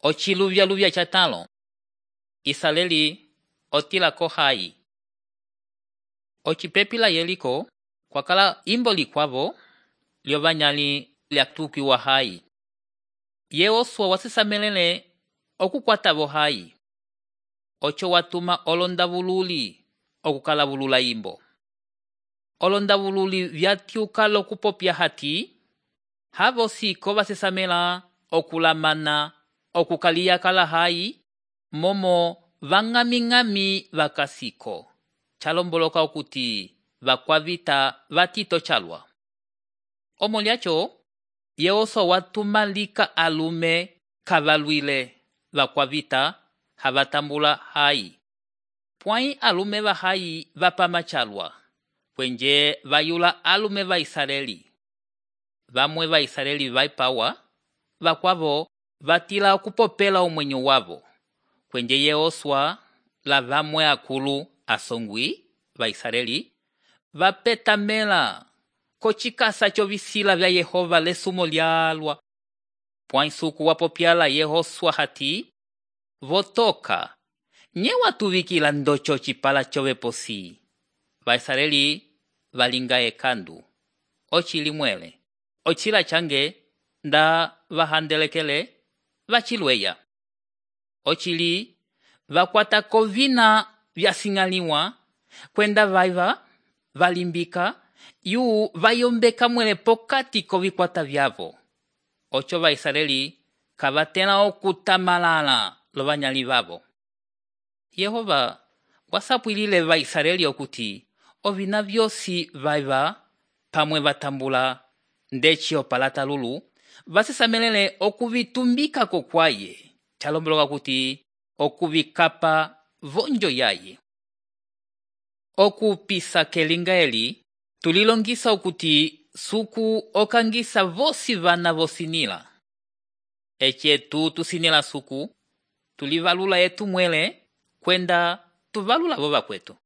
ochiluvya chatalo. Israeli otilako hai. Ochipepila Yeriko kwakala imbo likwavo liovanyali liatukiwa hai. Yehosua wasisamelele okukwatavo hai. Ocho watuma olondavululi okukalavulula imbo. Olondavululi vyatiuka lokupopya hati, havo siko vasisamela okulamana okukaliyakala hai, momo vang'ami vakasiko. Chalomboloka okuti vakwavita vatito chalwa. Omoliacho, Yehosua watuma lika alume kavalwile vakwavita havatambula hai. Pwai alume va hai vapama chalwa. Pwenje vayula alume va Israeli. Vamwe va Israeli vaipawa, vakwavo vatila okupopela omwenyo wavo. Pwenje Yehosua la vamwe akulu asongwi va Israeli vapetamela kochikasa chovisila vya Yehova lesumo lyalwa. Pwai suku wapopyala Yehosua hati, votoka nye watuvikila ndocho chipala choveposi. Va Israeli valinga ekandu. Ochilimwele. Ochila change nda vahandelekele vachilweya. Ochili vakwata kovina vyasingaliwa kwenda vaiva valimbika yu vayombeka mwele pokati kovikwata vyavo. Ocho va Israeli kavatela okutamalala lovanyali vavo. Yehova wasapwilile va Israeli okuti ovina vyosi vaiva pamwe vatambula ndechi opalata lulu vasisamelele okuvitumbika kokwaye. Chalomboloka kuti okuvikapa vonjo yaye. Okupisa kelingaeli tulilongisa okuti suku okangisa vosi vana vosinila. Echetu tusinila suku tulivalula etu mwele kwenda tuvalula vova kwetu.